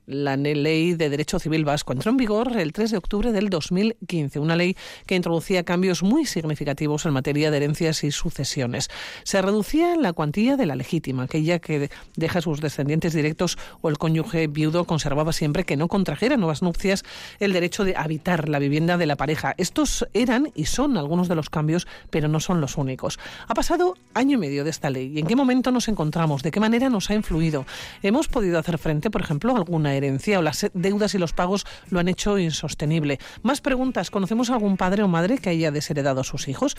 la Ley de Derecho Civil Vasco. Entró en vigor el 3 de octubre del 2015, una ley que introducía cambios muy significativos en materia de herencias y sucesiones. Se reducía la cuantía de la legítima, aquella que deja a sus descendientes directos o el cónyuge viudo conservaba siempre que no contrajera nuevas nupcias el derecho de habitar la vivienda de la pareja. Estos eran y son algunos de los cambios, pero no son los únicos. Ha pasado año y medio de esta ley. ¿Y en qué momento nos encontramos? ¿De qué manera nos ha influido? ¿Hemos podido hacer frente, por ejemplo, a alguna herencia o las deudas y los pagos lo han hecho insostenible? Más preguntas. ¿Conocemos a algún padre o madre que haya desheredado a sus hijos?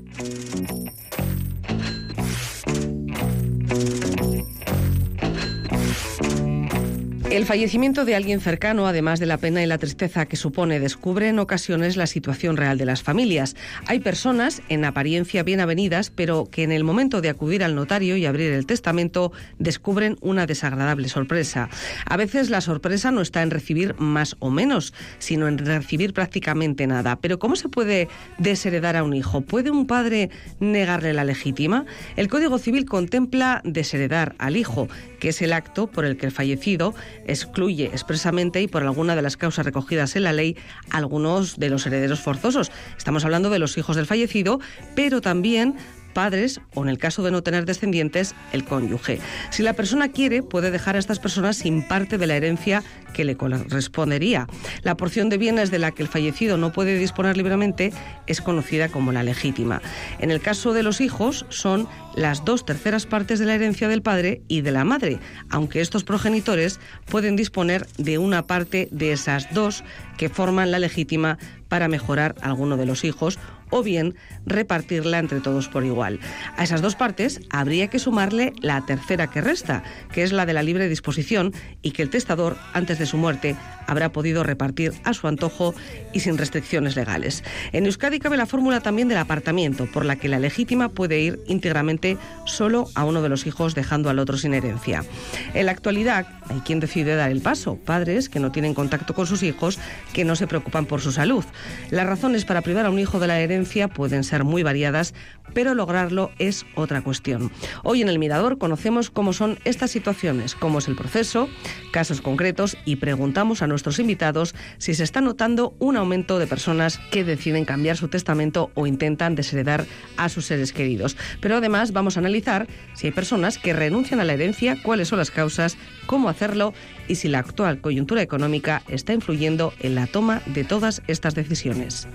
El fallecimiento de alguien cercano, además de la pena y la tristeza que supone, descubre en ocasiones la situación real de las familias. Hay personas, en apariencia bien avenidas, pero que en el momento de acudir al notario y abrir el testamento descubren una desagradable sorpresa. A veces la sorpresa no está en recibir más o menos, sino en recibir prácticamente nada. Pero ¿cómo se puede desheredar a un hijo? ¿Puede un padre negarle la legítima? El Código Civil contempla desheredar al hijo, que es el acto por el que el fallecido excluye expresamente y por alguna de las causas recogidas en la ley algunos de los herederos forzosos. Estamos hablando de los hijos del fallecido, pero también padres o, en el caso de no tener descendientes, el cónyuge. Si la persona quiere, puede dejar a estas personas sin parte de la herencia que le correspondería. La porción de bienes de la que el fallecido no puede disponer libremente es conocida como la legítima. En el caso de los hijos, son las 2/3 partes de la herencia del padre y de la madre, aunque estos progenitores pueden disponer de una parte de esas dos que forman la legítima para mejorar alguno de los hijos o bien repartirla entre todos por igual. A esas dos partes habría que sumarle la tercera que resta, que es la de la libre disposición y que el testador, antes de su muerte, habrá podido repartir a su antojo y sin restricciones legales. En Euskadi cabe la fórmula también del apartamiento, por la que la legítima puede ir íntegramente solo a uno de los hijos, dejando al otro sin herencia. En la actualidad hay quien decide dar el paso, padres que no tienen contacto con sus hijos, que no se preocupan por su salud. Las razones para privar a un hijo de la herencia pueden ser muy variadas, pero lograrlo es otra cuestión. Hoy en El Mirador conocemos cómo son estas situaciones, cómo es el proceso, casos concretos y preguntamos a nuestros invitados si se está notando un aumento de personas que deciden cambiar su testamento o intentan desheredar a sus seres queridos. Pero además vamos a analizar si hay personas que renuncian a la herencia, cuáles son las causas, cómo hacerlo y si la actual coyuntura económica está influyendo en la toma de todas estas decisiones.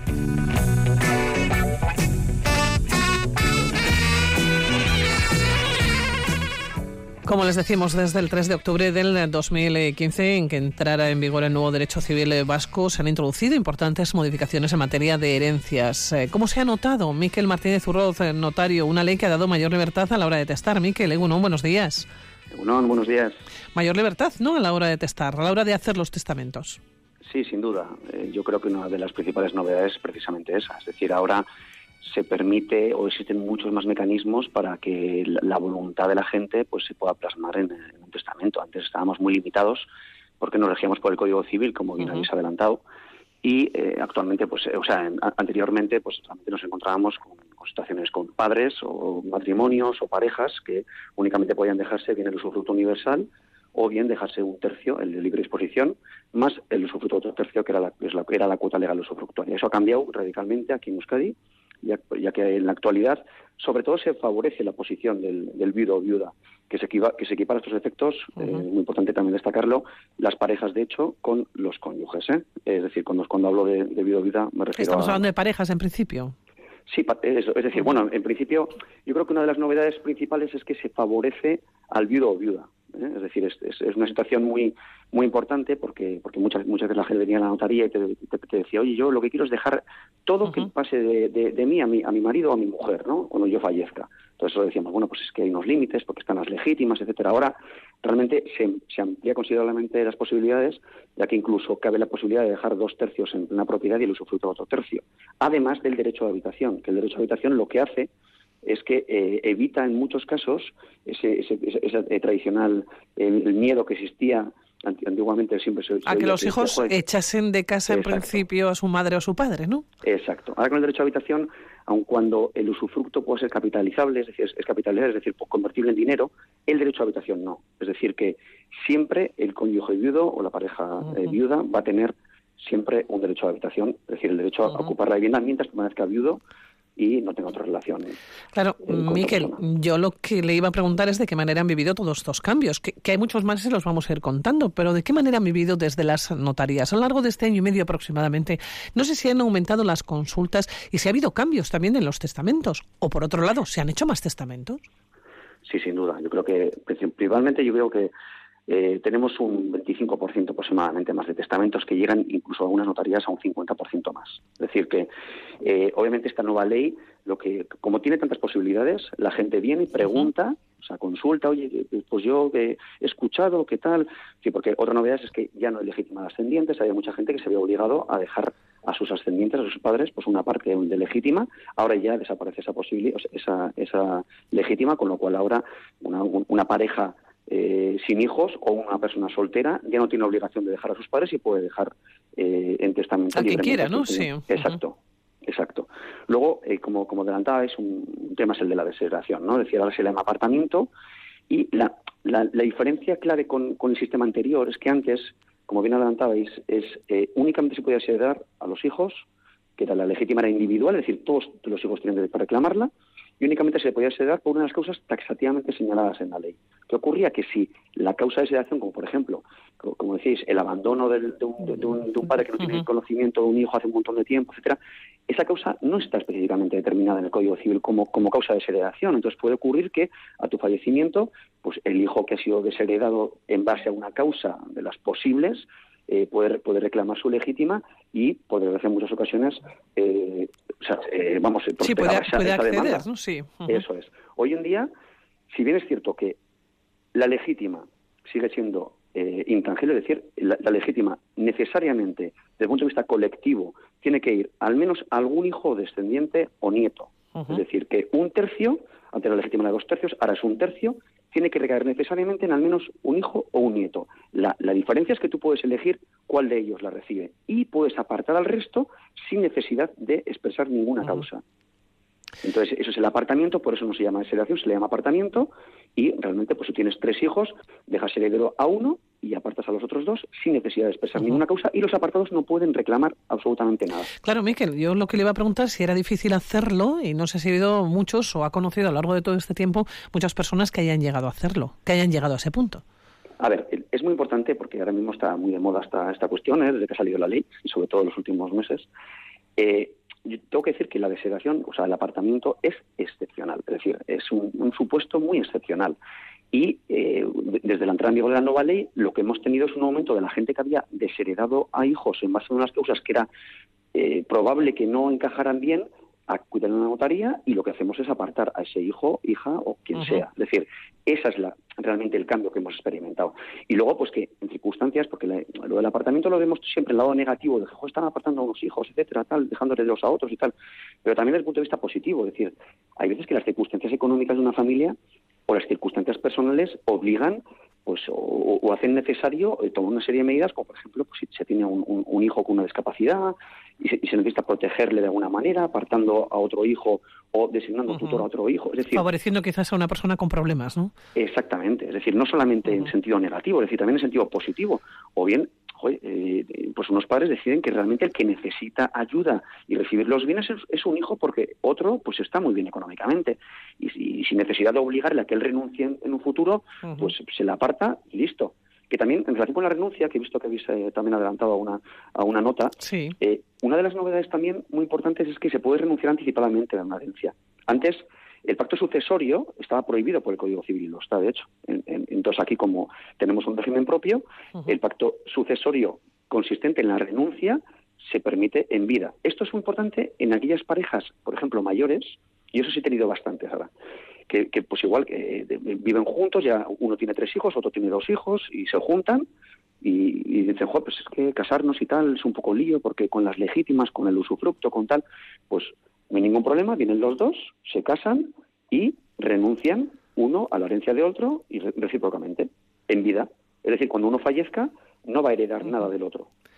Como les decimos, desde el 3 de octubre del 2015, en que entrara en vigor el nuevo derecho civil vasco, se han introducido importantes modificaciones en materia de herencias. ¿Cómo se ha notado? Miquel Martínez Urroz, notario, una ley que ha dado mayor libertad a la hora de testar. Miquel, Egunon, buenos días. Egunon, buenos días. Mayor libertad, ¿no?, a la hora de testar, a la hora de hacer los testamentos. Sí, sin duda. Yo creo que una de las principales novedades es precisamente esa. Es decir, ahora se permite o existen muchos más mecanismos para que la voluntad de la gente pues se pueda plasmar en un testamento. Antes estábamos muy limitados porque nos regíamos por el Código Civil, como bien habéis adelantado, y actualmente, anteriormente, pues realmente nos encontrábamos con situaciones con padres o matrimonios o parejas que únicamente podían dejarse bien el usufructo universal o bien dejarse un tercio, el de libre disposición, más el usufructo otro tercio, que era la cuota legal usufructuaria. Eso ha cambiado radicalmente aquí en Euskadi, ya que en la actualidad sobre todo se favorece la posición del viudo o viuda, que se equipara a estos efectos, muy importante también destacarlo, las parejas de hecho con los cónyuges, es decir, cuando hablo de viudo o viuda me refiero Estamos hablando de parejas en principio. Sí, es decir, bueno, en principio yo creo que una de las novedades principales es que se favorece al viudo o viuda. Es decir, es una situación muy muy importante porque muchas veces la gente venía a la notaría y te decía, oye, yo lo que quiero es dejar todo que pase de mí a mi marido o a mi mujer, ¿no?, cuando yo fallezca. Entonces lo decíamos, bueno, pues es que hay unos límites porque están las legítimas, etcétera. Ahora realmente se amplía considerablemente las posibilidades, ya que incluso cabe la posibilidad de dejar 2/3 en una propiedad y el usufructo otro tercio. Además del derecho de habitación, que el derecho de habitación lo que hace es que evita en muchos casos ese tradicional el miedo que existía antiguamente. Siempre a que los hijos echasen de casa en principio a su madre o su padre, ¿no? Exacto. Ahora con el derecho a habitación aun cuando el usufructo puede ser capitalizable, es decir, convertible en dinero, el derecho a habitación no. Es decir, que siempre el cónyuge viudo o la pareja viuda va a tener siempre un derecho a habitación, es decir, el derecho a ocupar la vivienda mientras permanezca viudo y no tenga otra relación. Claro, Miquel, yo lo que le iba a preguntar es de qué manera han vivido todos estos cambios, que hay muchos más y los vamos a ir contando, pero de qué manera han vivido desde las notarías. A lo largo de este año y medio aproximadamente, no sé si han aumentado las consultas y si ha habido cambios también en los testamentos, o por otro lado, ¿se han hecho más testamentos? Sí, sin duda. Yo creo que, principalmente, tenemos un 25% aproximadamente más de testamentos que llegan incluso a algunas notarías a un 50% más. Es decir que, obviamente, esta nueva ley, como tiene tantas posibilidades, la gente viene y pregunta, o sea, consulta, oye, pues yo he escuchado, ¿qué tal? Sí, porque otra novedad es que ya no hay legítima de ascendientes, había mucha gente que se había obligado a dejar a sus ascendientes, a sus padres, pues una parte de legítima. Ahora ya desaparece esa posibilidad, esa legítima, con lo cual ahora una pareja sin hijos o una persona soltera ya no tiene obligación de dejar a sus padres y puede dejar en testamento a quien quiera, ¿no? Sí. Exacto. Luego, como adelantaba, un tema es el de la desheredación, ¿no? Es decir, ahora se le llama apartamiento, y la diferencia clave con el sistema anterior es que antes, como bien adelantabais, únicamente se podía desheredar a los hijos, que la legítima era individual, es decir, todos los hijos tienen derecho a reclamarla, y únicamente se le podía desheredar por una de las causas taxativamente señaladas en la ley. ¿Qué ocurría? Que si la causa de desheredación, como por ejemplo, como decís, el abandono de un padre que no tiene conocimiento de un hijo hace un montón de tiempo, etcétera, esa causa no está específicamente determinada en el Código Civil como causa de desheredación. Entonces puede ocurrir que a tu fallecimiento, pues el hijo que ha sido desheredado en base a una causa de las posibles, puede reclamar su legítima y poder en muchas ocasiones puede acceder, demanda, ¿no? Sí. Eso es. Hoy en día, si bien es cierto que la legítima sigue siendo intangible, es decir, la legítima necesariamente, desde el punto de vista colectivo, tiene que ir al menos a algún hijo descendiente o nieto. Es decir, que un tercio, antes la legítima era 2/3, ahora es un tercio, tiene que recaer necesariamente en al menos un hijo o un nieto. La diferencia es que tú puedes elegir cuál de ellos la recibe y puedes apartar al resto sin necesidad de expresar ninguna causa. Entonces, eso es el apartamiento, por eso no se llama desheredación, se le llama apartamiento, y realmente, pues si tienes 3 hijos, dejas heredero a uno y apartas a los otros 2 sin necesidad de expresar ninguna causa, y los apartados no pueden reclamar absolutamente nada. Claro, Miquel, yo lo que le iba a preguntar si era difícil hacerlo, y no sé si ha habido muchos, o ha conocido a lo largo de todo este tiempo, muchas personas que hayan llegado a hacerlo, que hayan llegado a ese punto. A ver, es muy importante, porque ahora mismo está muy de moda esta cuestión, desde que ha salido la ley, y sobre todo en los últimos meses. Yo tengo que decir que la desheredación, o sea, el apartamiento es excepcional, es decir, es un supuesto muy excepcional. Y desde la entrada en vigor de la nueva ley, lo que hemos tenido es un aumento de la gente que había desheredado a hijos en base a unas causas que era probable que no encajaran bien, acudir a una notaría, y lo que hacemos es apartar a ese hijo, hija o quien sea. Es decir, esa es realmente el cambio que hemos experimentado. Y luego, pues que en circunstancias, porque lo del apartamento lo vemos siempre el lado negativo, de que están apartando a unos hijos, etcétera, tal, dejándoles a otros y tal, pero también desde el punto de vista positivo, es decir, hay veces que las circunstancias económicas de una familia o las circunstancias personales obligan, pues, o hacen necesario tomar una serie de medidas, como por ejemplo, pues si se tiene un hijo con una discapacidad y se necesita protegerle de alguna manera, apartando a otro hijo o designando tutor a otro hijo. Es decir, favoreciendo quizás a una persona con problemas, ¿no? Exactamente. Es decir, no solamente en sentido negativo, es decir, también en sentido positivo. O bien, pues unos padres deciden que realmente el que necesita ayuda y recibir los bienes es un hijo, porque otro pues está muy bien económicamente. Y sin necesidad de obligarle a que él renuncie en un futuro, pues se le aparta y listo. Que también, en relación con la renuncia, que he visto que habéis también adelantado a una nota, sí. Una de las novedades también muy importantes es que se puede renunciar anticipadamente a una herencia. Antes, el pacto sucesorio estaba prohibido por el Código Civil, lo está, de hecho. Entonces, aquí, como tenemos un régimen propio, el pacto sucesorio consistente en la renuncia se permite en vida. Esto es muy importante en aquellas parejas, por ejemplo, mayores, y eso sí he tenido bastantes ahora, que pues igual que viven juntos, ya uno tiene 3 hijos, otro tiene 2 hijos, y se juntan y dicen, pues es que casarnos y tal es un poco lío, porque con las legítimas, con el usufructo, con tal, pues no hay ningún problema, vienen los dos, se casan y renuncian uno a la herencia de otro y recíprocamente, en vida. Es decir, cuando uno fallezca, no va a heredar nada del otro.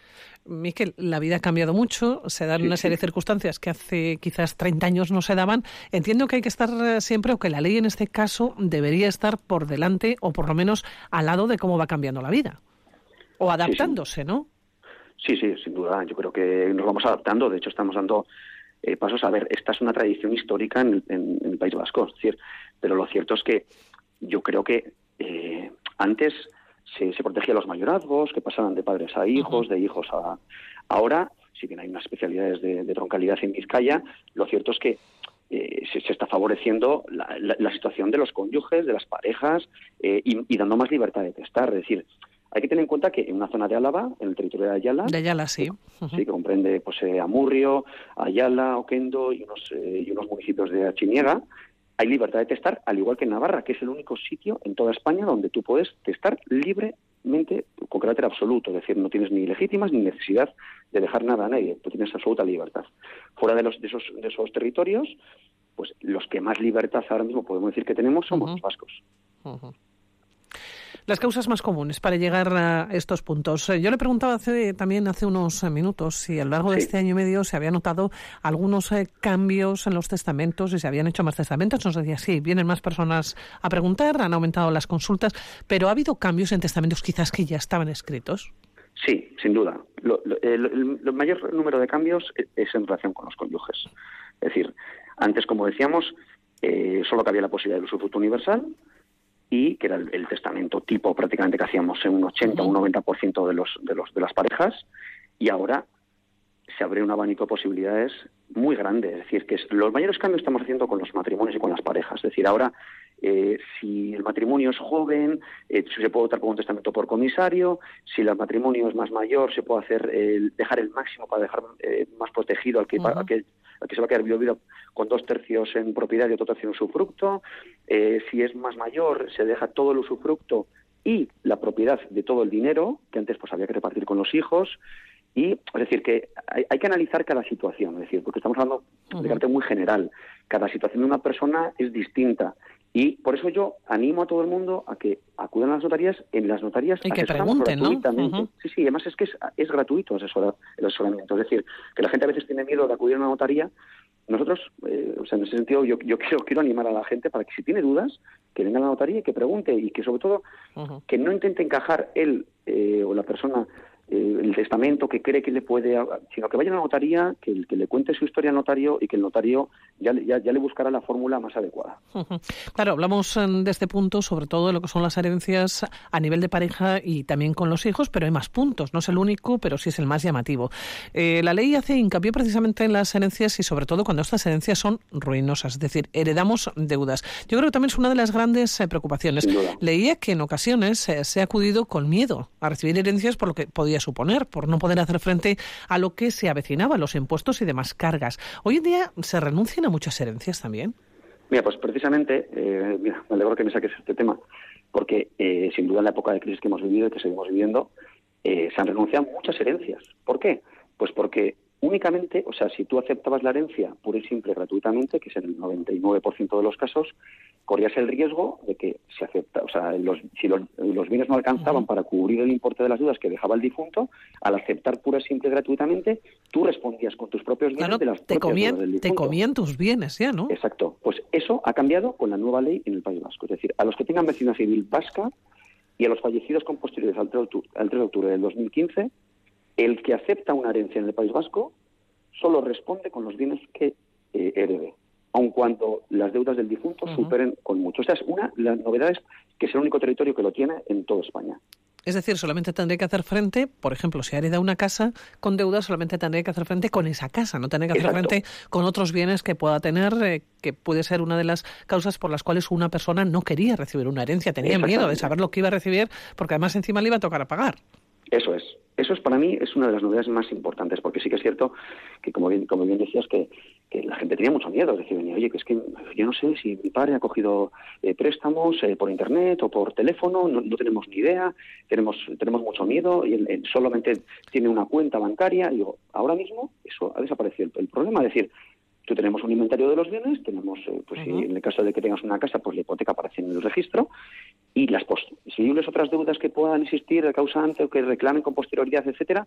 Miquel, la vida ha cambiado mucho, se dan una serie de circunstancias que hace quizás 30 años no se daban. Entiendo que hay que estar siempre, o que la ley en este caso debería estar por delante, o por lo menos al lado de cómo va cambiando la vida. O adaptándose, ¿no? Sí, sin duda. Yo creo que nos vamos adaptando. De hecho, estamos dando pasos. A ver, esta es una tradición histórica en el País Vasco. Es decir, pero lo cierto es que yo creo que antes se protegía a los mayorazgos, que pasaban de padres a hijos, de hijos a... Ahora, si bien hay unas especialidades de troncalidad en Vizcaya, lo cierto es que se está favoreciendo la situación de los cónyuges, de las parejas, y dando más libertad de testar. Es decir, hay que tener en cuenta que en una zona de Álava, en el territorio de Ayala... De Ayala, sí. Sí, que comprende pues, Amurrio, Ayala, Oquendo y unos municipios de Achiniega, hay libertad de testar, al igual que en Navarra, que es el único sitio en toda España donde tú puedes testar libremente, con carácter absoluto. Es decir, no tienes ni legítimas ni necesidad de dejar nada a nadie. Tú tienes absoluta libertad. Fuera de esos territorios, pues los que más libertad ahora mismo podemos decir que tenemos somos los vascos. Las causas más comunes para llegar a estos puntos. Yo le preguntaba también hace unos minutos si a lo largo de este año y medio se había notado algunos cambios en los testamentos y se habían hecho más testamentos. Nos decía, sí, vienen más personas a preguntar, han aumentado las consultas, pero ¿ha habido cambios en testamentos quizás que ya estaban escritos? Sí, sin duda. El mayor número de cambios es en relación con los cónyuges. Es decir, antes, como decíamos, solo cabía la posibilidad del usufructo universal, y que era el testamento tipo prácticamente que hacíamos en un 80 o un 90% de las parejas, y ahora se abre un abanico de posibilidades muy grande. Es decir, que los mayores cambios estamos haciendo con los matrimonios y con las parejas. Es decir, ahora si el matrimonio es joven, se puede optar por un testamento por comisario. Si el matrimonio es más mayor, se puede hacer dejar el máximo para dejar más protegido al que se va a quedar viudo con 2/3 en propiedad y otro tercio en usufructo. Si es más mayor, se deja todo el usufructo y la propiedad de todo el dinero, que antes pues había que repartir con los hijos. Y es decir, que hay que analizar cada situación, es decir, porque estamos hablando de carácter muy general. Cada situación de una persona es distinta. Y por eso yo animo a todo el mundo a que acudan a las notarías. En las notarías y que pregunten, gratuitamente. ¿no? Sí, además es que es gratuito el asesoramiento. Es decir, que la gente a veces tiene miedo de acudir a una notaría. Nosotros, en ese sentido, yo quiero animar a la gente para que si tiene dudas, que venga a la notaría y que pregunte, y que sobre todo que no intente encajar él o la persona el testamento que cree que le puede, sino que vaya a la notaría, que le cuente su historia al notario y que el notario ya le buscará la fórmula más adecuada. Claro, hablamos de este punto, sobre todo de lo que son las herencias a nivel de pareja y también con los hijos, pero hay más puntos, no es el único, pero sí es el más llamativo. La ley hace hincapié precisamente en las herencias y sobre todo cuando estas herencias son ruinosas, es decir, heredamos deudas. Yo creo que también es una de las grandes preocupaciones. Leía que en ocasiones se ha acudido con miedo a recibir herencias por lo que podía suponer, por no poder hacer frente a lo que se avecinaba, los impuestos y demás cargas. Hoy en día se renuncian a muchas herencias también. Mira, pues precisamente, me alegro que me saques este tema, porque sin duda en la época de crisis que hemos vivido y que seguimos viviendo, se han renunciado a muchas herencias. ¿Por qué? Pues porque únicamente, o sea, si tú aceptabas la herencia pura y simple gratuitamente, que es en el 99% de los casos, corrías el riesgo de que se acepta, o sea, si los bienes no alcanzaban para cubrir el importe de las deudas que dejaba el difunto, al aceptar pura y simple gratuitamente, tú respondías con tus propios bienes de las propias deudas del difunto. Te comían tus bienes ya, ¿no? Exacto. Pues eso ha cambiado con la nueva ley en el País Vasco. Es decir, a los que tengan vecindad civil vasca y a los fallecidos con posterioridad al 3 de octubre del 2015, el que acepta una herencia en el País Vasco solo responde con los bienes que herede, aun cuando las deudas del difunto superen con mucho. Esta es la novedad es que es el único territorio que lo tiene en toda España. Es decir, solamente tendré que hacer frente, por ejemplo, si hereda una casa con deudas, solamente tendré que hacer frente con esa casa, no tendré que hacer frente con otros bienes que pueda tener, que puede ser una de las causas por las cuales una persona no quería recibir una herencia, tenía miedo de saber lo que iba a recibir, porque además encima le iba a tocar a pagar. Eso es para mí es una de las novedades más importantes, porque sí que es cierto que, como bien decías, que la gente tenía mucho miedo. Es decir, venía, oye, que es que yo no sé si mi padre ha cogido préstamos por internet o por teléfono, no tenemos ni idea, tenemos mucho miedo, y él solamente tiene una cuenta bancaria. Y digo, ahora mismo eso ha desaparecido el problema. Es decir, tú tenemos un inventario de los bienes, tenemos, si en el caso de que tengas una casa, pues la hipoteca aparece en el registro, y las posibles otras deudas que puedan existir de causante o que reclamen con posterioridad, etcétera,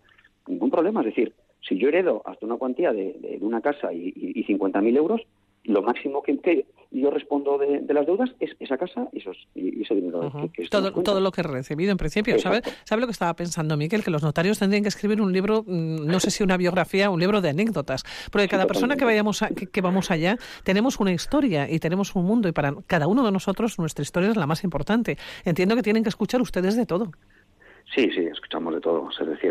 ningún problema. Es decir, si yo heredo hasta una cuantía de una casa y 50.000 euros, lo máximo que yo respondo de las deudas es esa casa y ese dinero. Que todo lo que he recibido, en principio. ¿Sabe lo que estaba pensando, Miquel? Que los notarios tendrían que escribir un libro, no sé si una biografía, un libro de anécdotas. Porque cada persona que vamos allá, tenemos una historia y tenemos un mundo. Y para cada uno de nosotros, nuestra historia es la más importante. Entiendo que tienen que escuchar ustedes de todo. Sí, escuchamos de todo. Es decir,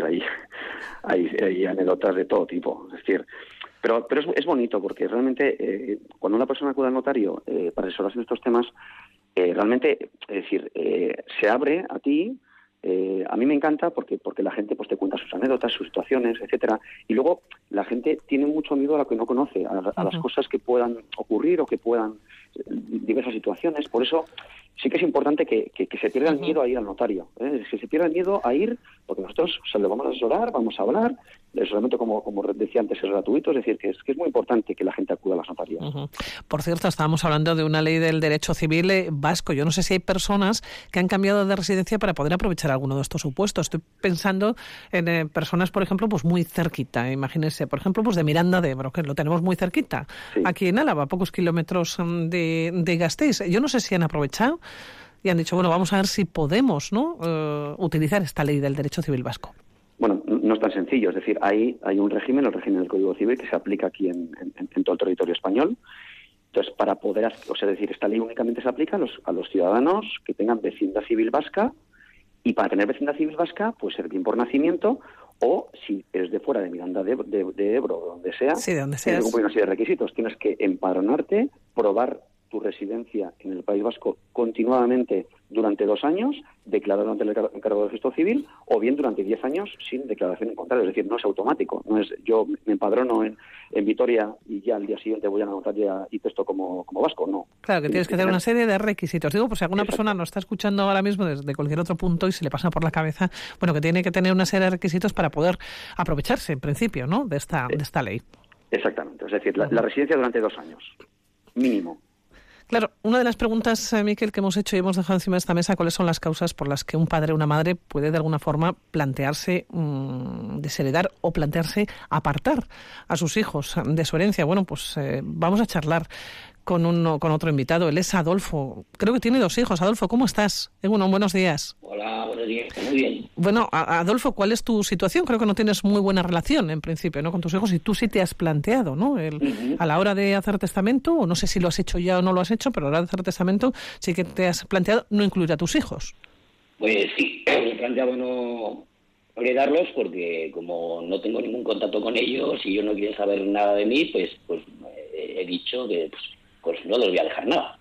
hay anécdotas de todo tipo. Es decir, pero es bonito porque realmente cuando una persona acude al notario para asesorarse en estos temas, realmente, es decir, se abre a ti. A mí me encanta porque la gente pues te cuenta sus anécdotas, sus situaciones, etcétera, y luego la gente tiene mucho miedo a lo que no conoce, a las cosas que puedan ocurrir o que puedan diversas situaciones. Por eso sí que es importante que se pierda el miedo a ir al notario, que se pierda el miedo a ir, porque nosotros le vamos a asesorar, vamos a hablar. El asesoramiento, como decía antes, es gratuito, es decir, que es muy importante que la gente acuda a las notarías. Por cierto, estábamos hablando de una ley del derecho civil vasco. Yo no sé si hay personas que han cambiado de residencia para poder aprovechar alguno de estos supuestos. Estoy pensando en personas, por ejemplo, pues muy cerquita. Imagínense, por ejemplo, pues de Miranda de Ebro, que lo tenemos muy cerquita. Sí. Aquí en Álava, a pocos kilómetros de Gasteiz. Yo no sé si han aprovechado y han dicho, bueno, vamos a ver si podemos, ¿no?, utilizar esta ley del derecho civil vasco. Bueno, no es tan sencillo. Es decir, hay un régimen, el régimen del Código Civil, que se aplica aquí en todo el territorio español. Entonces, para poder, decir, esta ley únicamente se aplica a los ciudadanos que tengan vecindad civil vasca, y para tener vecindad civil vasca, pues ser bien por nacimiento, o si eres de fuera de Miranda de Ebro, o donde sea, sí, de donde tienes que cumplir una serie de requisitos. Tienes que empadronarte, probar tu residencia en el País Vasco continuadamente durante 2 años, declarado ante el encargado de registro civil, o bien durante 10 años sin declaración en contrario. Es decir, no es automático. No es yo me empadrono en Vitoria y ya al día siguiente voy a la notaría y testo como vasco. No. Claro, que tienes que tener una serie de requisitos. Digo, pues si alguna persona nos está escuchando ahora mismo desde cualquier otro punto y se le pasa por la cabeza, bueno, que tiene que tener una serie de requisitos para poder aprovecharse, en principio, ¿no?, de esta ley. Exactamente. Es decir, la residencia durante 2 años, mínimo. Claro, una de las preguntas, Miquel, que hemos hecho y hemos dejado encima de esta mesa, ¿cuáles son las causas por las que un padre o una madre puede de alguna forma plantearse desheredar o plantearse apartar a sus hijos de su herencia? Bueno, pues vamos a charlar con otro invitado. Él es Adolfo. Creo que tiene 2 hijos. Adolfo, ¿cómo estás? Buenos días. Hola, buenos días. Muy bien. Bueno, Adolfo, ¿cuál es tu situación? Creo que no tienes muy buena relación, en principio, ¿no?, con tus hijos, y tú sí te has planteado, ¿no?, a la hora de hacer testamento, o no sé si lo has hecho ya o no lo has hecho, pero a la hora de hacer testamento sí que te has planteado no incluir a tus hijos. Pues sí, me he planteado no heredarlos porque como no tengo ningún contacto con ellos y ellos no quieren saber nada de mí, pues he dicho que pues no les voy a dejar nada.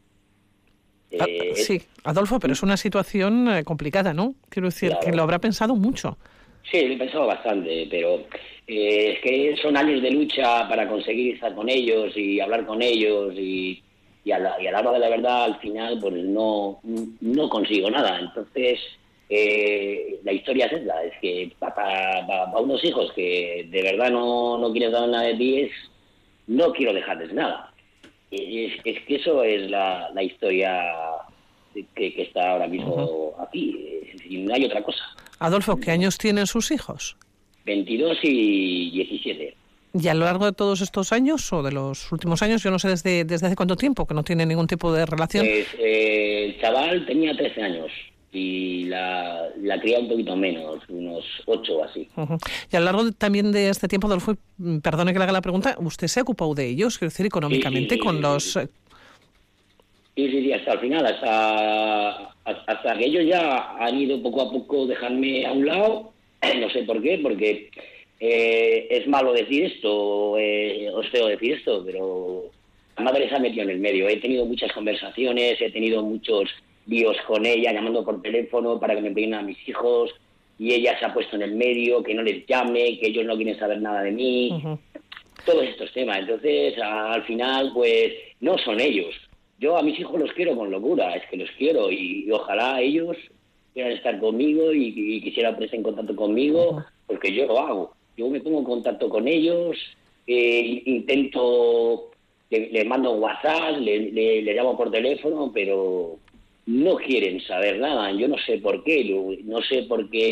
Sí, Adolfo, pero es una situación complicada, ¿no? Quiero decir, claro, que lo habrá pensado mucho. Sí, lo he pensado bastante, pero es que son años de lucha para conseguir estar con ellos y hablar con ellos y a la hora de la verdad, al final, pues no consigo nada. Entonces, la historia es esa, es que para unos hijos que de verdad no quieren saber nada de ti, no quiero dejarles nada. Es que eso es la historia que está ahora mismo aquí, y no hay otra cosa. Adolfo, ¿qué años tienen sus hijos? 22 y 17. ¿Y a lo largo de todos estos años, o de los últimos años, yo no sé desde hace cuánto tiempo, que no tiene ningún tipo de relación? Pues el chaval tenía 13 años y la cría un poquito menos, unos 8 o así. Y a lo largo también de este tiempo, Adolfo, perdone que le haga la pregunta, ¿usted se ha ocupado de ellos, quiero decir, económicamente, sí, con los...? Sí, hasta el final, hasta que ellos ya han ido poco a poco dejarme a un lado, no sé por qué, porque es malo decir esto, os feo decir esto, pero la madre se ha metido en el medio. He tenido muchas conversaciones, he tenido muchos líos con ella, llamando por teléfono para que me envíen a mis hijos, y ella se ha puesto en el medio, que no les llame, que ellos no quieren saber nada de mí, todos estos temas. Entonces, al final, pues, no son ellos. Yo a mis hijos los quiero con locura, es que los quiero, y ojalá ellos quieran estar conmigo y quisieran ponerse en contacto conmigo, porque yo lo hago. Yo me pongo en contacto con ellos, intento, les mando un WhatsApp, le llamo por teléfono, pero no quieren saber nada. Yo no sé por qué, no sé por qué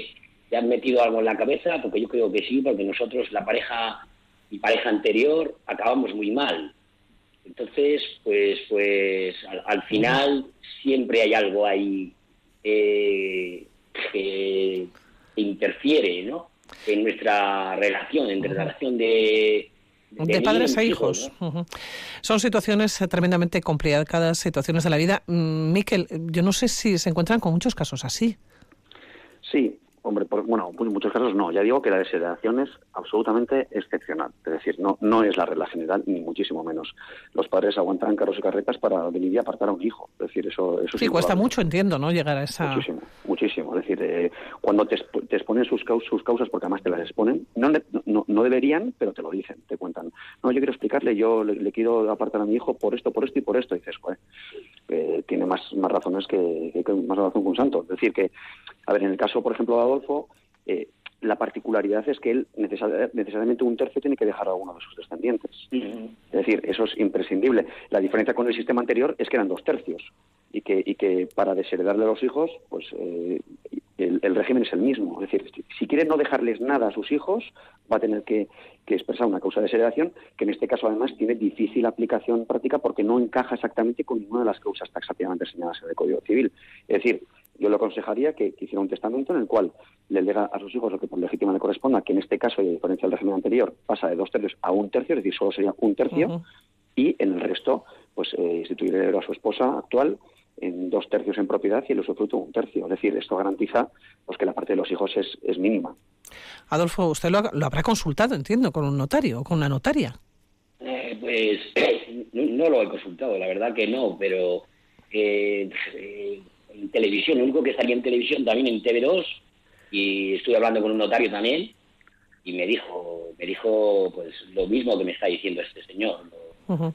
¿te han metido algo en la cabeza? Porque yo creo que sí, porque nosotros, mi pareja anterior, acabamos muy mal. Entonces, pues al final siempre hay algo ahí que interfiere, ¿no?, en nuestra relación, relación de padres a hijos, ¿no? Son situaciones tremendamente complicadas, situaciones de la vida. Miquel, yo no sé si se encuentran con muchos casos así. Sí, hombre, pues en muchos casos no. Ya digo que la desheredación es absolutamente excepcional. Es decir, no es la regla general, ni muchísimo menos. Los padres aguantan carros y carretas para venir y apartar a un hijo. Es decir, eso sí, cuesta mucho, entiendo, ¿no?, llegar a esa... Muchísimo. Es decir, cuando te exponen sus causas, porque además te las exponen, no deberían, pero te lo dicen, te cuentan. No, yo quiero explicarle, yo le quiero apartar a mi hijo por esto y por esto. Y dices, tiene más razones más razón que un santo. Es decir, que, a ver, en el caso, por ejemplo, de Adolfo, la particularidad es que él necesariamente un tercio tiene que dejar a uno de sus descendientes. Uh-huh. Es decir, eso es imprescindible. La diferencia con el sistema anterior es que eran 2 tercios y que para desheredarle a los hijos, pues el régimen es el mismo. Es decir, si quiere no dejarles nada a sus hijos, va a tener que expresar una causa de desheredación, que en este caso además tiene difícil aplicación práctica porque no encaja exactamente con ninguna de las causas taxativamente señaladas en el Código Civil. Es decir, yo le aconsejaría que hiciera un testamento en el cual le lega a sus hijos lo que por legítima le corresponda, que en este caso, y a diferencia del régimen anterior, pasa de 2 tercios a 1 tercio, es decir, solo sería 1 tercio, uh-huh. Y en el resto, pues instituir heredero a su esposa actual en 2 tercios en propiedad y el usufructo 1 tercio. Es decir, esto garantiza pues que la parte de los hijos es mínima. Adolfo, usted lo habrá consultado, entiendo, con un notario o con una notaria. Pues no lo he consultado, la verdad que no, pero en televisión, lo único que salía en televisión también en TV2, y estuve hablando con un notario también, y me dijo pues lo mismo que me está diciendo este señor. Uh-huh.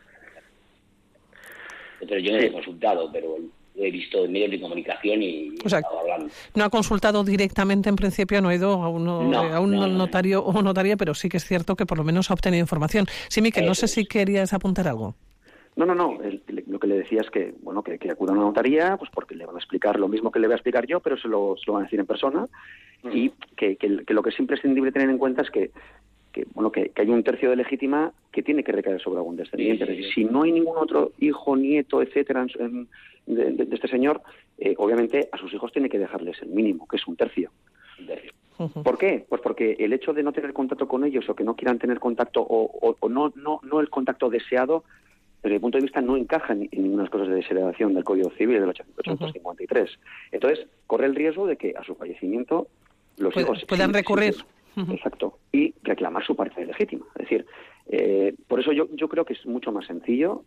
Entonces yo no lo he consultado, pero lo he visto en medios de comunicación y he estado hablando. No ha consultado directamente, en principio, no ha ido a un notario o notaria, pero sí que es cierto que por lo menos ha obtenido información. Sí, Miquel, no sé si querías apuntar algo. No. Lo que le decía es que acuda a una notaría, pues porque le van a explicar lo mismo que le voy a explicar yo, pero se lo van a decir en persona. Uh-huh. Y que lo que es imprescindible tener en cuenta es que hay 1 tercio de legítima que tiene que recaer sobre algún descendiente. Sí. Es decir, si no hay ningún otro hijo, nieto, etcétera, de este señor, obviamente a sus hijos tiene que dejarles el mínimo, que es 1 tercio. Uh-huh. ¿Por qué? Pues porque el hecho de no tener contacto con ellos o que no quieran tener contacto o no el contacto deseado, desde mi punto de vista, no encaja en ninguna de las cosas de desheredación del Código Civil del 853. Uh-huh. Entonces, corre el riesgo de que a su fallecimiento los hijos puedan recurrir. Uh-huh. Exacto. Y reclamar su parte legítima. Es decir, por eso yo creo que es mucho más sencillo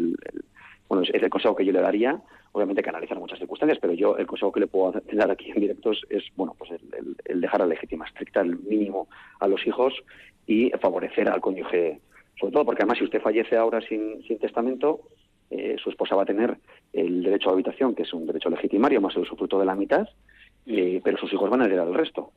es el consejo que yo le daría. Obviamente hay que analizar muchas circunstancias, pero yo el consejo que le puedo dar aquí en directo es el dejar la legítima estricta, el mínimo a los hijos y favorecer al cónyuge. Sobre todo porque además si usted fallece ahora sin testamento, su esposa va a tener el derecho a habitación, que es un derecho legitimario, más el usufructo de la mitad, pero sus hijos van a heredar el resto.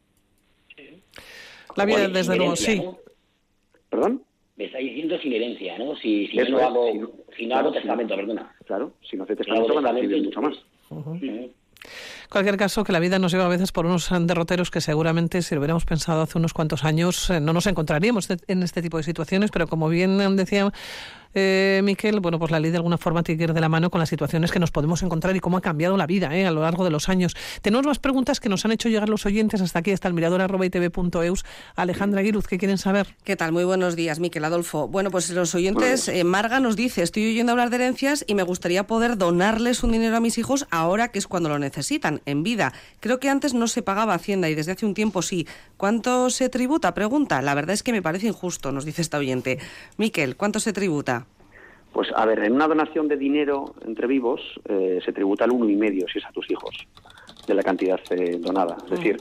La vida, desde luego, sí. ¿No? ¿Perdón? Me está diciendo sin herencia, ¿no? Si no hago testamento, perdona. Claro, si no hace testamento van a recibir mucho más. Uh-huh. Uh-huh. En cualquier caso, que la vida nos lleva a veces por unos derroteros que seguramente, si lo hubiéramos pensado hace unos cuantos años, no nos encontraríamos en este tipo de situaciones, pero como bien decía Miquel, pues la ley de alguna forma tiene que ir de la mano con las situaciones que nos podemos encontrar y cómo ha cambiado la vida a lo largo de los años. Tenemos más preguntas que nos han hecho llegar los oyentes hasta aquí, hasta el mirador@itv.eus. Alejandra Aguiruz, ¿qué quieren saber? ¿Qué tal? Muy buenos días, Miquel, Adolfo. Bueno, pues los oyentes, Marga nos dice, estoy oyendo hablar de herencias y me gustaría poder donarles un dinero a mis hijos ahora que es cuando lo necesitan, en vida. Creo que antes no se pagaba Hacienda y desde hace un tiempo sí. ¿Cuánto se tributa? Pregunta. La verdad es que me parece injusto, nos dice esta oyente. Miquel, ¿cuánto se tributa? Pues a ver, en una donación de dinero entre vivos se tributa el 1,5 si es a tus hijos de la cantidad donada. Es decir,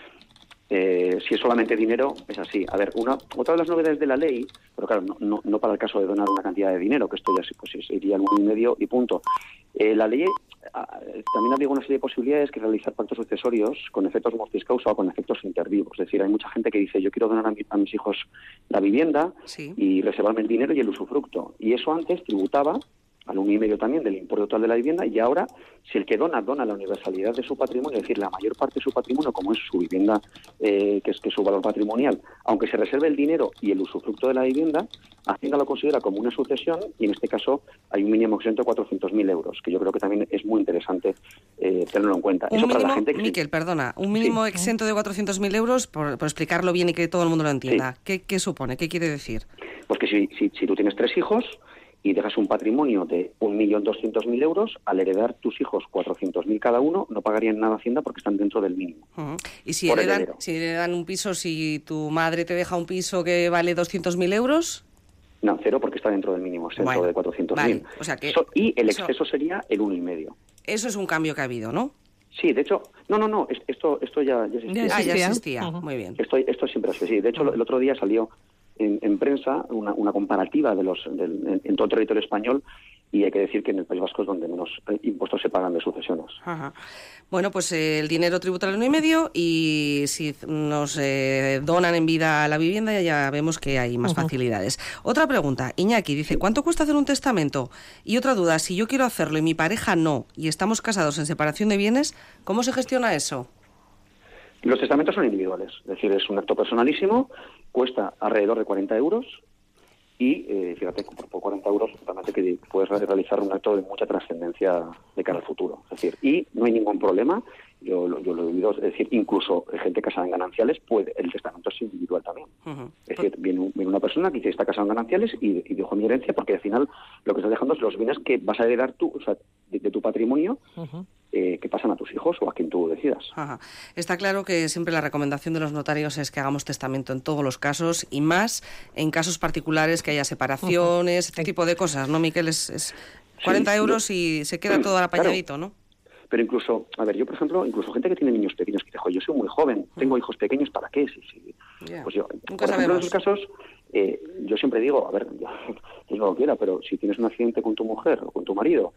si es solamente dinero, es así. A ver, otra de las novedades de la ley, pero claro, no para el caso de donar una cantidad de dinero, que esto ya pues iría al 1,5 y punto. La ley también había una serie de posibilidades que realizar pactos sucesorios con efectos mortis causa o con efectos intervivos. Es decir, hay mucha gente que dice, yo quiero donar a mis hijos la vivienda y reservarme el dinero y el usufructo. Y eso antes tributaba al 1,5 también del importe total de la vivienda, y ahora, si el que dona la universalidad de su patrimonio, es decir, la mayor parte de su patrimonio, como es su vivienda, que es su valor patrimonial, aunque se reserve el dinero y el usufructo de la vivienda, Hacienda lo considera como una sucesión, y en este caso hay un mínimo exento de 400.000 euros, que yo creo que también es muy interesante tenerlo en cuenta. Eso para la gente que... Miquel, perdona, un mínimo exento de 400.000 euros, por explicarlo bien y que todo el mundo lo entienda. Sí. ¿Qué supone? ¿Qué quiere decir? Pues que si tú tienes 3 hijos y dejas un patrimonio de 1.200.000 euros, al heredar tus hijos 400.000 cada uno, no pagarían nada a Hacienda porque están dentro del mínimo. ¿Y si heredan un piso, si tu madre te deja un piso que vale 200.000 euros? No, 0 porque está dentro del mínimo, dentro de 400.000. Vale, o sea que y el exceso sería el 1,5. Eso es un cambio que ha habido, ¿no? Sí, de hecho, no, esto ya existía. Ya existía, muy bien. Esto siempre ha sido así. De hecho, el otro día salió en prensa una comparativa en todo el territorio español, y hay que decir que en el País Vasco es donde menos impuestos se pagan de sucesiones. Ajá. Bueno, pues el dinero tributario al 1,5, y si nos donan en vida la vivienda ya vemos que hay más facilidades. Otra pregunta, Iñaki dice, ¿cuánto cuesta hacer un testamento? Y otra duda, si yo quiero hacerlo y mi pareja no, y estamos casados en separación de bienes, ¿cómo se gestiona eso? Los testamentos son individuales, es decir, es un acto personalísimo, cuesta alrededor de 40 euros, y fíjate, por 40 euros realmente que puedes realizar un acto de mucha trascendencia de cara al futuro. Es decir, y no hay ningún problema, yo lo he oído, es decir, incluso gente casada en gananciales, el testamento es individual también. Es decir, viene una persona que dice está casada en gananciales y dejo mi herencia, porque al final lo que estás dejando es los bienes que vas a heredar tú, o sea, de tu patrimonio, que pasan a tus hijos o a quien tú decidas. Está claro que siempre la recomendación de los notarios es que hagamos testamento en todos los casos, y más en casos particulares que haya separaciones, este tipo de cosas, ¿no, Miquel? Es 40 euros y se queda todo apañadito, claro. ¿No? Pero incluso, yo por ejemplo, incluso gente que tiene niños pequeños que dice, yo soy muy joven, tengo hijos pequeños, ¿para qué? Pues yo, por ejemplo, en esos casos, yo siempre digo, yo no lo quiera, pero si tienes un accidente con tu mujer o con tu marido,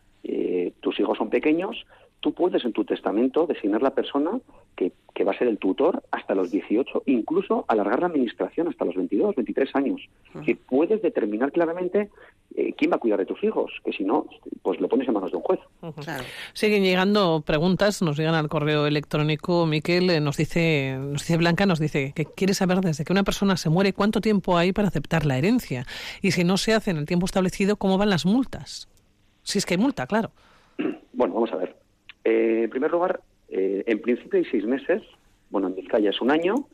tus hijos son pequeños, tú puedes en tu testamento designar la persona que va a ser el tutor hasta los 18, incluso alargar la administración hasta los 22, 23 años. Es decir, puedes determinar claramente quién va a cuidar de tus hijos, que si no, pues lo pones en manos de un juez. Claro. Siguen llegando preguntas, nos llegan al correo electrónico. Miquel, nos dice Blanca, que quiere saber desde que una persona se muere cuánto tiempo hay para aceptar la herencia, y si no se hace en el tiempo establecido, ¿cómo van las multas? Si es que hay multa, claro. Bueno, vamos a ver. En primer lugar, en principio hay 6 meses, en Vizcaya es 1 año.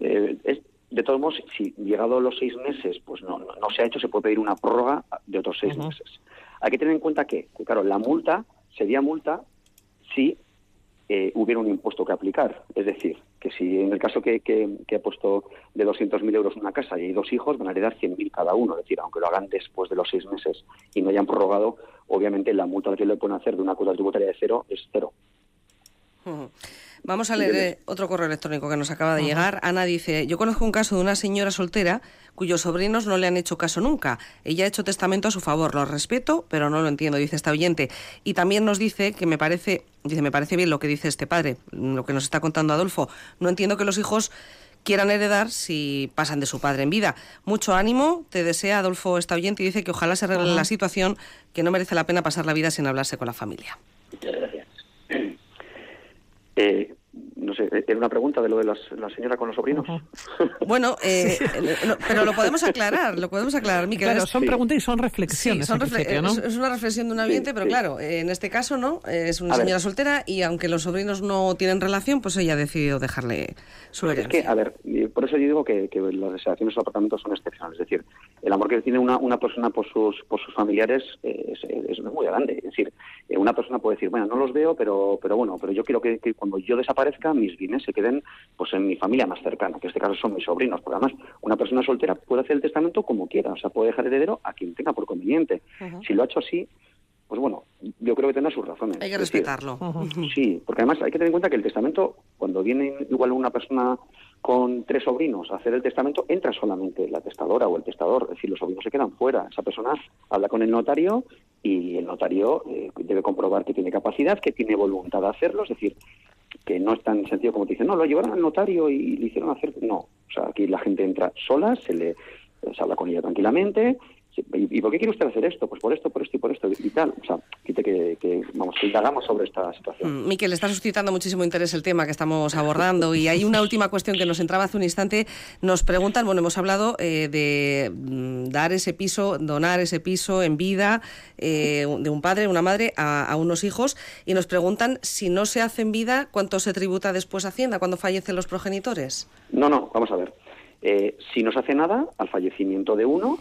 De todos modos, si llegado los 6 meses pues no se ha hecho, se puede pedir una prórroga de otros 6 meses. Hay que tener en cuenta que, claro, la multa sería multa si hubiera un impuesto que aplicar. Es decir, que si en el caso que ha puesto de 200.000 euros una casa y hay 2 hijos, van a heredar 100.000 cada uno. Es decir, aunque lo hagan después de los 6 meses y no hayan prorrogado, obviamente la multa que le pueden hacer de una cuota tributaria de 0 es 0. Vamos a leer otro correo electrónico que nos acaba de llegar. Ana dice, yo conozco un caso de una señora soltera cuyos sobrinos no le han hecho caso nunca. Ella ha hecho testamento a su favor, lo respeto, pero no lo entiendo, dice esta oyente. Y también nos dice que me parece bien lo que dice este padre, lo que nos está contando Adolfo. No entiendo que los hijos quieran heredar si pasan de su padre en vida. Mucho ánimo, te desea Adolfo esta oyente, y dice que ojalá se arregle la situación, que no merece la pena pasar la vida sin hablarse con la familia. Muchas gracias. No sé, ¿era una pregunta de lo de la señora con los sobrinos? Bueno, pero lo podemos aclarar, Miquel. Claro, son preguntas y son reflexiones. Sí, es una reflexión de un oyente, pero claro, en este caso no, es una señora soltera, y aunque los sobrinos no tienen relación, pues ella ha decidido dejarle su herencia. Es que, por eso yo digo que las designaciones de apartamentos son excepcionales. Es decir, el amor que tiene una persona por sus familiares es muy grande. Es decir, una persona puede decir, bueno, no los veo, pero yo quiero que cuando yo desaparezca, mis bienes se queden pues en mi familia más cercana, que en este caso son mis sobrinos. Porque además, una persona soltera puede hacer el testamento como quiera, o sea, puede dejar heredero a quien tenga por conveniente. Si lo ha hecho así, pues bueno, yo creo que tendrá sus razones. Hay que respetarlo. Sí, porque además hay que tener en cuenta que el testamento, cuando viene igual una persona con 3 sobrinos a hacer el testamento, entra solamente la testadora o el testador, es decir, los sobrinos se quedan fuera. Esa persona habla con el notario y el notario debe comprobar que tiene capacidad, que tiene voluntad de hacerlo, es decir, que no es tan sencillo como te dicen, no, lo llevaron al notario y le hicieron hacer. No, o sea, aquí la gente entra sola, se habla con ella tranquilamente ¿Y por qué quiere usted hacer esto? Pues por esto y tal. O sea, que indagamos sobre esta situación. Miquel, está suscitando muchísimo interés el tema que estamos abordando, y hay una última cuestión que nos entraba hace un instante. Nos preguntan, hemos hablado de donar ese piso en vida de un padre, una madre a unos hijos, y nos preguntan si no se hace en vida, ¿cuánto se tributa después a Hacienda cuando fallecen los progenitores? No, vamos a ver. Si no se hace nada, al fallecimiento de uno,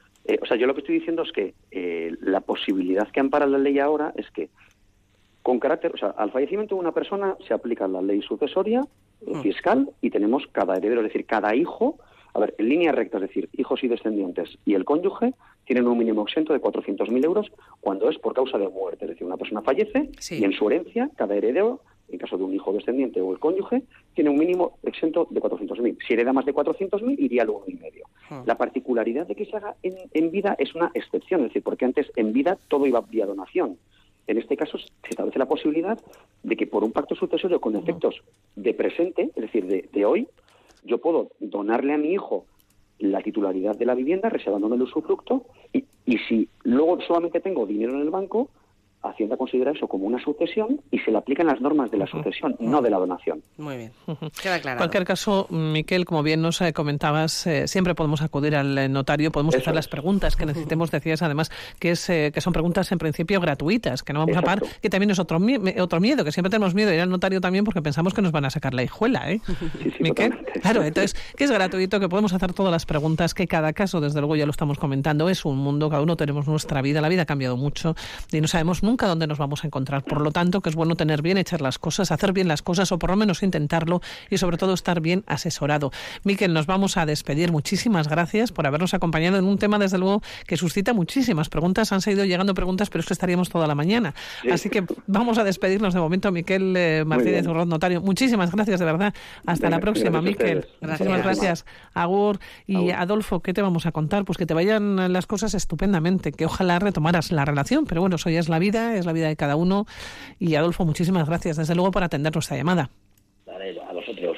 yo lo que estoy diciendo es que la posibilidad que ampara la ley ahora es que, con carácter, al fallecimiento de una persona se aplica la ley sucesoria fiscal y tenemos cada heredero, es decir, cada hijo, en línea recta, es decir, hijos y descendientes y el cónyuge tienen un mínimo exento de 400.000 euros cuando es por causa de muerte, es decir, una persona fallece y en su herencia cada heredero, en caso de un hijo descendiente o el cónyuge, tiene un mínimo exento de 400.000. Si hereda más de 400.000, iría al 1,5. La particularidad de que se haga en vida es una excepción, es decir, porque antes en vida todo iba vía donación. En este caso se establece la posibilidad de que por un pacto sucesorio con efectos de presente, es decir, de hoy, yo puedo donarle a mi hijo la titularidad de la vivienda, reservándome el usufructo, y si luego solamente tengo dinero en el banco, Hacienda considera eso como una sucesión y se le aplican las normas de la sucesión, no de la donación. Muy bien, queda claro. En cualquier caso, Miquel, como bien nos comentabas, siempre podemos acudir al notario, podemos hacer las preguntas que necesitemos. Decías además que son preguntas en principio gratuitas, que no vamos a pagar, que también es otro miedo, que siempre tenemos miedo de ir al notario también porque pensamos que nos van a sacar la hijuela, ¿eh? Sí, Miquel, claro, entonces, que es gratuito, que podemos hacer todas las preguntas, que cada caso, desde luego ya lo estamos comentando, es un mundo, cada uno tenemos nuestra vida, la vida ha cambiado mucho y no sabemos nunca dónde nos vamos a encontrar. Por lo tanto, que es bueno tener bien hechas las cosas, hacer bien las cosas o por lo menos intentarlo y sobre todo estar bien asesorado. Miquel, nos vamos a despedir. Muchísimas gracias por habernos acompañado en un tema, desde luego, que suscita muchísimas preguntas. Han seguido llegando preguntas, pero es que estaríamos toda la mañana. Sí. Así que vamos a despedirnos de momento. Miquel Martínez Urroz, notario. Muchísimas gracias, de verdad. Hasta la próxima, Miquel. Muchísimas gracias. Agur. Y Adolfo, ¿qué te vamos a contar? Pues que te vayan las cosas estupendamente, que ojalá retomaras la relación, pero bueno, eso ya es la vida de cada uno. Y Adolfo, muchísimas gracias, desde luego, por atender nuestra llamada. Vale, a vosotros.